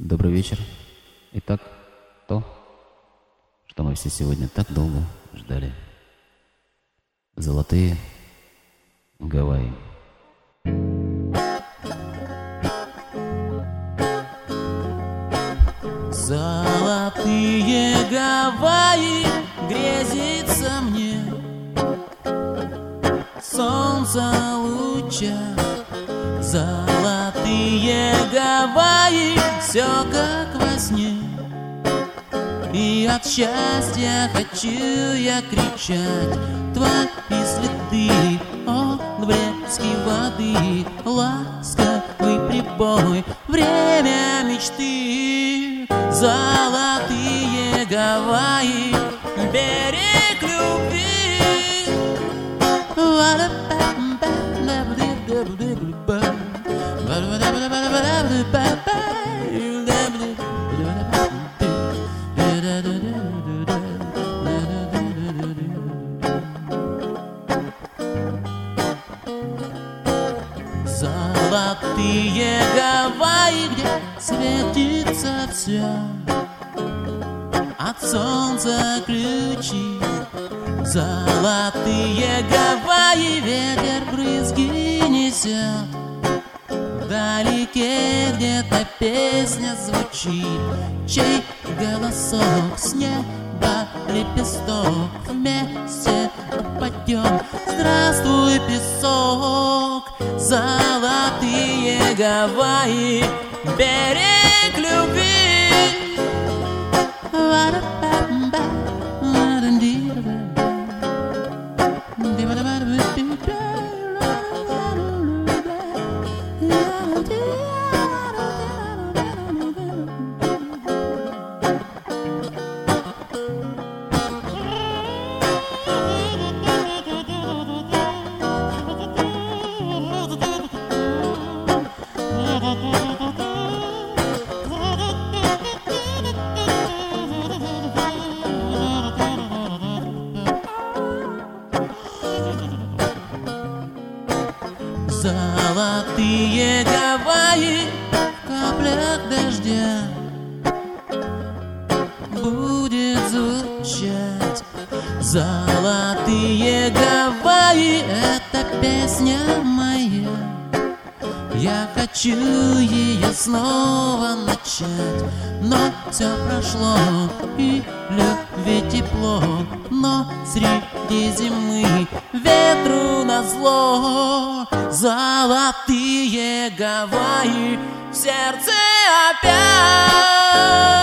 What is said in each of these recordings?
Добрый вечер. Итак, то, что мы все сегодня так долго ждали. Золотые Гавайи. Золотые Гавайи грезится мне, солнце луча. Золотые Гавайи, все как во сне. И от счастья хочу я кричать: твои следы, отблески воды, ласковый прибой, время мечты. Золотые Гавайи, берег любви. Золотые Гавайи, где светится все, от солнца ключи. Золотые Гавайи, ветер брызги несет, вдалеке где-то песня звучит, чей голосок с неба лепесток. Вместе упадем, здравствуй, песок. Золотые Гавайи, берег любви. Золотые Гавайи в каплях дождя будет звучать. Золотые Гавайи, это песня моя. Я хочу ее снова начать, но все прошло, и любви тепло. Но среди зимы ветру назло. Золотые Гавайи в сердце опять.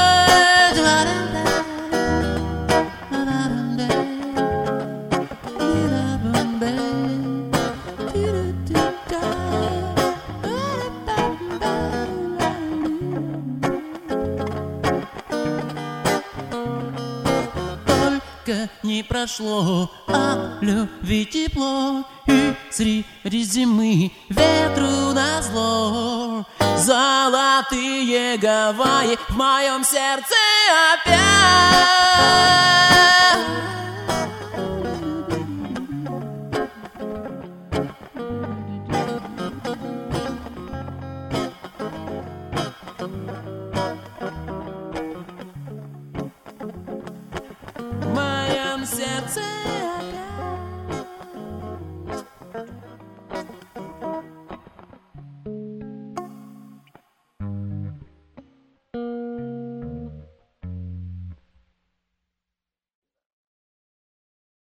Не прошло, а любви тепло, и среди зимы ветру назло. Золотые Гавайи в моем сердце опять. В моем сердце